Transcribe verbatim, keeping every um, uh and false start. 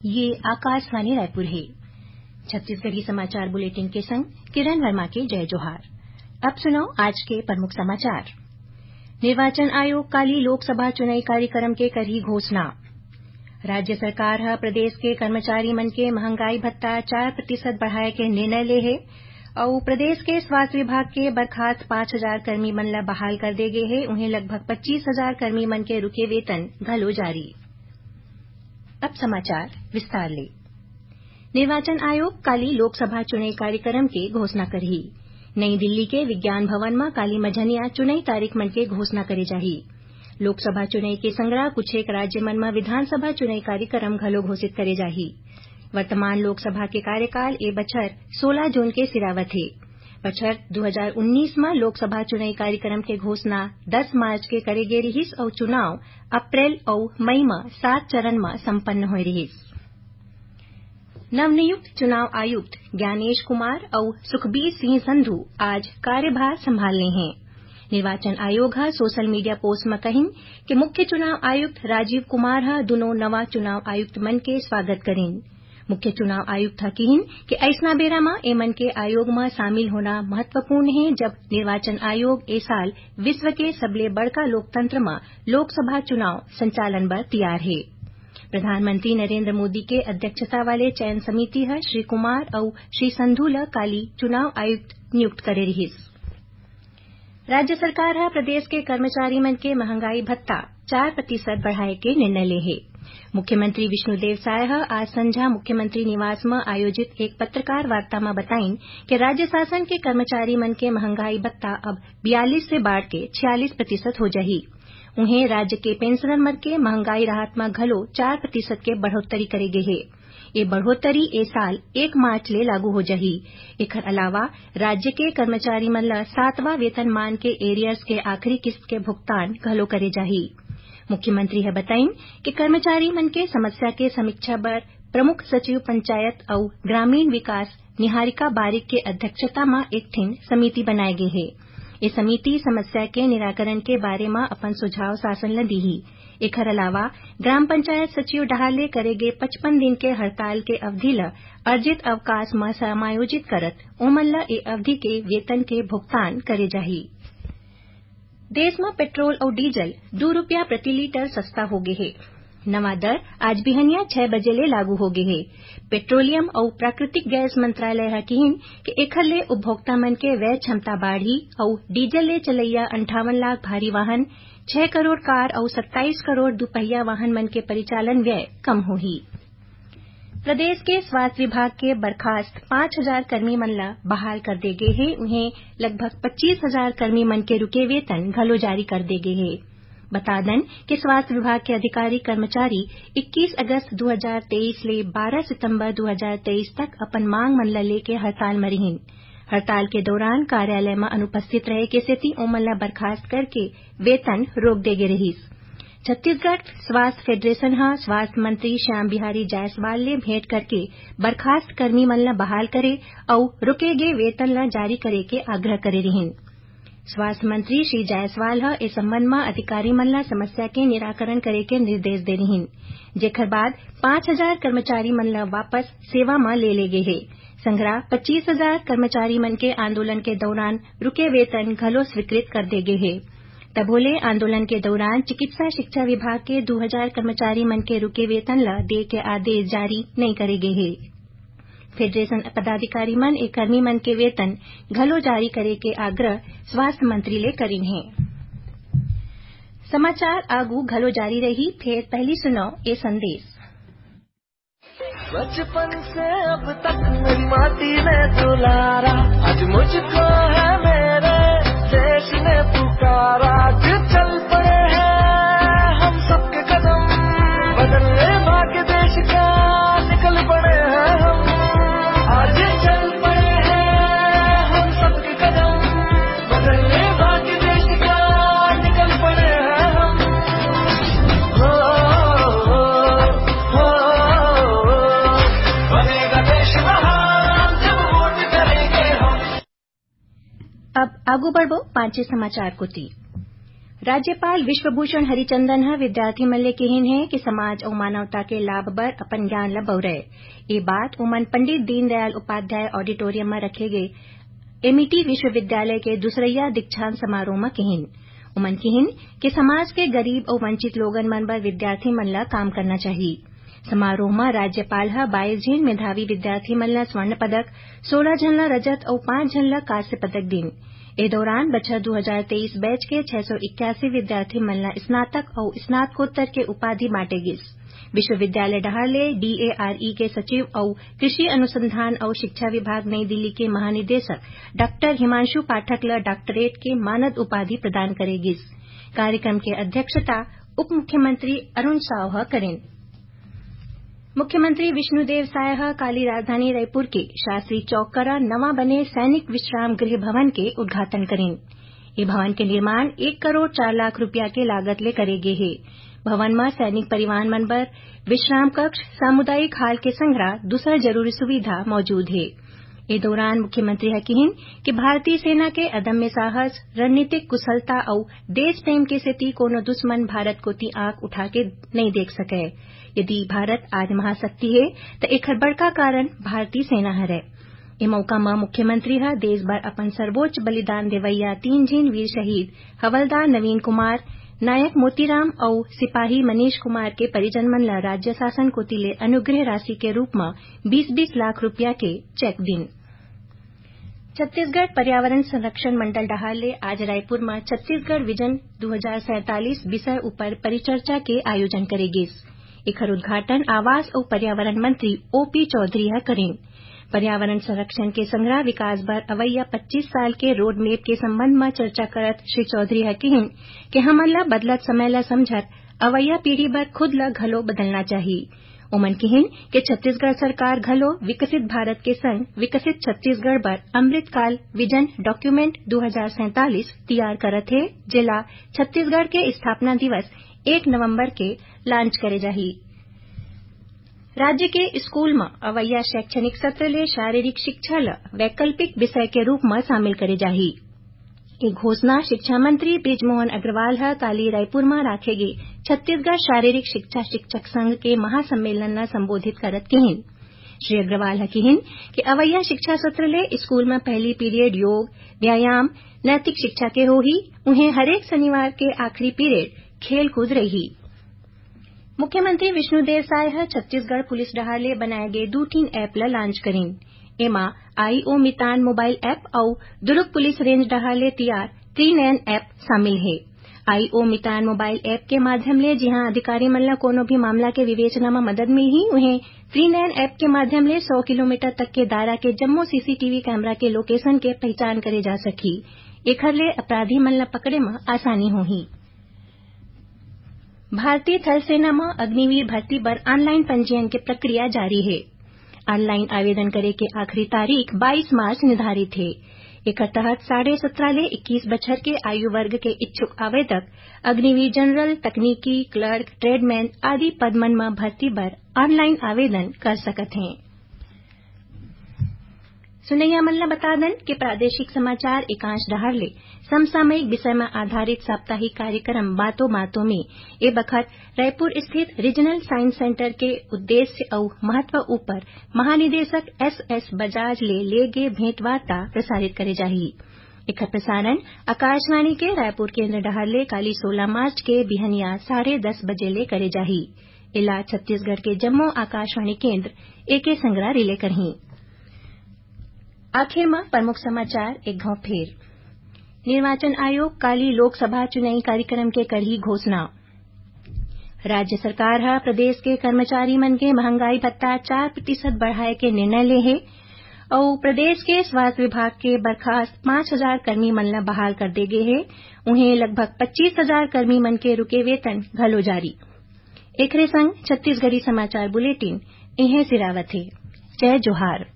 ये आकाशवाणी रायपुर है। छत्तीसगढ़ी समाचार बुलेटिन के संग किरण वर्मा के जय जोहार। अब सुनो आज के प्रमुख समाचार। निर्वाचन आयोग काली लोकसभा चुनावी कार्यक्रम के करही घोषणा। राज्य सरकार ह प्रदेश के कर्मचारी मन के महंगाई भत्ता चार प्रतिशत बढ़ाए के निर्णय ले हे और प्रदेश के स्वास्थ्य विभाग के बर्खास्त पांच हजार कर्मी मन ला बहाल कर दे गे हे। उन्हें लगभग पच्चीस हजार कर्मी मन के रुके वेतन घलो जारी। अब समाचार विस्तार ले। निर्वाचन आयोग काली लोकसभा चुनावी कार्यक्रम के घोषणा करही। नई दिल्ली के विज्ञान भवन में काली मझनिया चुनावी तारीख मन के घोषणा करे जाही। लोकसभा चुनावी के संगरा कुछ एक राज्य मन में विधानसभा चुनावी कार्यक्रम घलो घोषित करे जाही। वर्तमान लोकसभा के कार्यकाल ए बछर सोलह जून के सिरावत हे। बछर दो हज़ार उन्नीस में लोकसभा चुनावी कार्यक्रम के घोषणा दस मार्च के करे गे रहिस और चुनाव अप्रैल और मई में सात चरण में संपन्न होय रहिस। नवनियुक्त चुनाव आयुक्त ज्ञानेश कुमार और सुखबीर सिंह संधू आज कार्यभार संभालने हैं। निर्वाचन आयोग ह सोशल मीडिया पोस्ट में कहिन कि मुख्य चुनाव आयुक्त राजीव कुमार ह दोनों नवा चुनाव आयुक्त मन के स्वागत करिन। मुख्य चुनाव आयुक्त ह कहिन कि ऐसना बेरा में एमन के आयोग में शामिल होना महत्वपूर्ण है, जब निर्वाचन आयोग ए साल विश्व के सबले बड़का लोकतंत्र में लोकसभा चुनाव संचालन बर तैयार है। प्रधानमंत्री नरेंद्र मोदी के अध्यक्षता वाले चयन समिति है श्री कुमार और श्री संधू ला काली चुनाव आयुक्त नियुक्त करे रहिस। राज्य सरकार है प्रदेश के कर्मचारी मन के महंगाई भत्ता चार प्रतिशत बढ़ाए के निर्णय ले है। मुख्यमंत्री विष्णुदेव साय आज संझा मुख्यमंत्री निवास में आयोजित एक पत्रकार वार्ता में बताइन कि राज्य शासन के कर्मचारी मन के महंगाई भत्ता अब बयालीस से बढ़ के छियालीस प्रतिशत हो जाही। उन्हें राज्य के पेंशनर मन के महंगाई राहत में घलो चार प्रतिशत के बढ़ोत्तरी करे गे हे। ये बढ़ोत्तरी ए साल एक मार्च ले लागू हो जाही। एकर अलावा राज्य के कर्मचारी मन ला सातवां वेतनमान के एरियर्स के आखिरी किस्त के भुगतान घलो करे जाही। मुख्यमंत्री है बताइन कि कर्मचारी मन के समस्या के समीक्षा बर प्रमुख सचिव पंचायत और ग्रामीण विकास निहारिका बारिक के अध्यक्षता में एक ठिन समिति बनाए गे हे। ये समिति समस्या के निराकरण के बारे में अपन सुझाव शासन ला दीही। एकर अलावा ग्राम पंचायत सचिव डहाले करेगे पचपन दिन के हड़ताल के अवधि ला अर्जित अवकाश में समायोजित करत ओमन ला ए अवधि के वेतन के भुगतान करे जाही। देश में पेट्रोल और डीजल दो रुपया प्रति लीटर सस्ता हो गए है। नवा दर आज बिहनिया छह बजे ले लागू हो गए है। पेट्रोलियम और प्राकृतिक गैस मंत्रालय है कहिन कि एखर ले उपभोक्ता मन के व्यय क्षमता बढ़ी और डीजल ले चलैया अंठावन लाख भारी वाहन, छह करोड़ कार और सत्ताईस करोड़ दुपहिया वाहन मन के परिचालन व्यय कम होही। प्रदेश के स्वास्थ्य विभाग के बर्खास्त पांच हजार कर्मी मन ला बहाल कर दे गे हे। उन्हें लगभग पच्चीस हजार कर्मी मन के रुके वेतन घलो जारी कर दे गे हे। बता दन कि स्वास्थ्य विभाग के अधिकारी कर्मचारी इक्कीस अगस्त दो हज़ार तेईस ले बारह सितंबर दो हज़ार तेईस तक अपन मांग मन ला लेके हड़ताल में रहिन। हड़ताल के दौरान कार्यालय में अनुपस्थित रहे के सेती ओमन ला बर्खास्त करके वेतन रोक दे गे रहिस। छत्तीसगढ़ स्वास्थ्य फेडरेशन हा स्वास्थ्य मंत्री श्याम बिहारी जायसवाल ले भेंट करके बर्खास्त कर्मी मन ला बहाल करे और रुके गे वेतन ला जारी करे के आग्रह करे रहिन। स्वास्थ्य मंत्री श्री जायसवाल ह इस संबंध में अधिकारी मन ला समस्या के निराकरण करे के निर्देश दे रहिन। जेकर बाद पांच हजार कर्मचारी मन ला वापस सेवा में ले ले गे हे। संग्रह पच्चीस हजार कर्मचारी मन के आंदोलन के दौरान रुके वेतन घलो स्वीकृत कर दे गे हे। तभोले आंदोलन के दौरान चिकित्सा शिक्षा विभाग के दो हजार कर्मचारी मन के रुके वेतन ला दे के आदेश जारी नहीं करे गे हे। फेडरेशन पदाधिकारी मन एक कर्मी मन के वेतन घलो जारी करे के आग्रह स्वास्थ्य मंत्री ले करिन है। समाचार आगू घलो जारी रही, फिर पहली सुनो ये संदेश। बचपन से अब तक मेरी माटी ने दुलारा, आज मुझको है मेरे देश ने पुकारा। आज चल पड़े हैं हम सबके कदम, बदलने भाग्य देश का निकल पड़े हैं हम। आज चल पड़े हैं हम सबके कदम, बदलने भाग्य देश का निकल पड़े हैं हम। हो, हो, हो, हो, बनेगा देश महान जब वोट करेंगे हम। अब आगू बढ़ो पांचे समाचार को ती। राज्यपाल विश्वभूषण हरिचंदन ह विद्यार्थी मन ले केहिन हे कि समाज और मानवता के लाभ बर अपन ज्ञान ल बउरय। ये बात ओमन पंडित दीनदयाल उपाध्याय ऑडिटोरियम में रखे गए एमईटी विश्वविद्यालय के दूसरैया दीक्षांत समारोह में केहिन। ओमन केहिन कि समाज के गरीब और वंचित लोगन मन बर विद्यार्थी मन ल काम करना चाहिए। समारोह में राज्यपाल ह बाईस झन मेधावी विद्यार्थी मन ल स्वर्ण पदक, सोलह झन ल रजत और पांच झन ल कांस्य पदक दिन। ए दौरान बछर दो हजार तेईस बैच के छह सौ इक्यासी विद्यार्थी मन ल स्नातक और स्नातकोत्तर के उपाधि बांटे गिस। विश्वविद्यालय डहर ले डीएआरई के सचिव और कृषि अनुसंधान और शिक्षा विभाग नई दिल्ली के महानिदेशक डॉक्टर हिमांशु पाठक ल डॉक्टरेट के मानद उपाधि प्रदान करे गिस। कार्यक्रम के अध्यक्षता उप मुख्यमंत्री अरुण साव ह करेन। मुख्यमंत्री विष्णुदेव साय ह काली राजधानी रायपुर के शास्त्री चौक करा नवा बने सैनिक विश्राम गृह भवन के उद्घाटन करेन। ये भवन के निर्माण एक करोड़ चार लाख रुपया के लागत ले करे गे हे। भवन में सैनिक परिवार मन बर विश्राम कक्ष, सामुदायिक हाल के संग्रह, दूसरा जरूरी सुविधा मौजूद है। इस दौरान मुख्यमंत्री ह कहिन कि भारतीय सेना के अदम्य साहस, रणनीतिक कुशलता और देश प्रेम के सेती कोनो दुश्मन भारत कोती आंख उठा के नहीं देख सके। यदि भारत आज महाशक्ति है तो एकर बड़का कारण भारतीय सेना हरे। ए मौका में मुख्यमंत्री ह देश भर अपन सर्वोच्च बलिदान देवैया तीन झीन वीर शहीद हवलदार नवीन कुमार, नायक मोतीराम और सिपाही मनीष कुमार के परिजन मन ल राज्य शासन कोती ले अनुग्रह राशि के रूप में बीस बीस लाख रुपया के चेक दिन। छत्तीसगढ़ पर्यावरण संरक्षण मंडल डहार ले आज रायपुर में छत्तीसगढ़ विजन दो हजार सैंतालीस विषय ऊपर परिचर्चा के आयोजन करे गिस। एकर उद्घाटन आवास और पर्यावरण मंत्री ओपी चौधरी ह करेन। पर्यावरण संरक्षण के संग्रह विकास बर अवैया पच्चीस साल के रोड मैप के संबंध में चर्चा करत श्री चौधरी ह कहिन कि हमन ला बदलत समय ला समझत अवैया पीढ़ी बर खुद ला घलो बदलना चाहिए। ओमन कहिन कि छत्तीसगढ़ सरकार घलो विकसित भारत के संग विकसित छत्तीसगढ़ बर अमृतकाल विजन डॉक्यूमेंट दो हजार सैंतालीस तैयार करत हे, जेला छत्तीसगढ़ के स्थापना दिवस एक नवंबर के लॉन्च करे जाही। राज्य के स्कूल में अवैया शैक्षणिक सत्र ले शारीरिक शिक्षा ल वैकल्पिक विषय के रूप में शामिल करे जाही। ये घोषणा शिक्षा मंत्री बृजमोहन अग्रवाल ह काली रायपुर में राखे गे छत्तीसगढ़ शारीरिक शिक्षा शिक्षक संघ के महासम्मेलन ल संबोधित करत कहिन। श्री अग्रवाल ह कहिन कि अवैया शिक्षा सत्र ले स्कूल में पहली पीरियड योग, व्यायाम, नैतिक शिक्षा के होही। उन्हें हरेक शनिवार के आखिरी पीरियड खेल कूद रही। मुख्यमंत्री विष्णुदेव साय ह छत्तीसगढ़ पुलिस डहार ले बनाए गए दू ठीन ऐप ल लॉन्च करीन। एमा आईओ मितान मोबाइल ऐप और दुर्ग पुलिस रेंज डहार ले तैयार त्रिनयन ऐप शामिल है। आईओ मितान मोबाइल ऐप के माध्यम ले जिहां अधिकारी मन ल कोनो भी मामला के विवेचना में मदद मिलही, उन्हें त्रिनयन ऐप के माध्यम ले सौ किलोमीटर तक के दायरा के जम्मो सीसीटीवी कैमरा के लोकेशन के पहचान करे जा सकी। एकर ले अपराधी मन ल पकड़े में आसानी होही। भारतीय थल सेना में अग्निवीर भर्ती पर ऑनलाइन पंजीयन की प्रक्रिया जारी है। ऑनलाइन आवेदन करे के आखिरी तारीख बाईस मार्च निर्धारित है। एकर तहत साढ़े सत्रह ले इक्कीस बछर के आयु वर्ग के इच्छुक आवेदक अग्निवीर जनरल, तकनीकी, क्लर्क, ट्रेडमैन आदि पद मन में भर्ती पर ऑनलाइन आवेदन कर सकत हैं। सुनैया मन ल बता दन कि प्रादेशिक समाचार एकांश डहार ले समसामयिक विषय में आधारित साप्ताहिक कार्यक्रम बातों बातों में ए बखत रायपुर स्थित रीजनल साइंस सेंटर के उद्देश्य और महत्व ऊपर महानिदेशक एस एस बजाज ले ले गे भेंटवार्ता प्रसारित करे जाही। एकर प्रसारण आकाशवाणी के रायपुर केंद्र डहार ले काली सोलह मार्च के बिहनिया साढ़े दस बजे ले करे जाही। इला छत्तीसगढ़ के जम्मो आकाशवाणी केंद्र एके संग्रह रिले करही। आखिर में प्रमुख समाचार एक घाव फेर। निर्वाचन आयोग काली लोकसभा चुनावी कार्यक्रम के करही घोषणा। राज्य सरकार हा प्रदेश के कर्मचारी मन के महंगाई भत्ता चार प्रतिशत बढ़ाए के निर्णय ले हे और प्रदेश के स्वास्थ्य विभाग के बर्खास्त पांच हजार कर्मी मन ल बहाल कर दे गे हे। उन्हें लगभग पच्चीस हजार कर्मी मन के रुके वेतन घलो जारी। एकरे संग छत्तीसगढ़ी समाचार बुलेटिन इहें सिरावत हे। जय जोहार।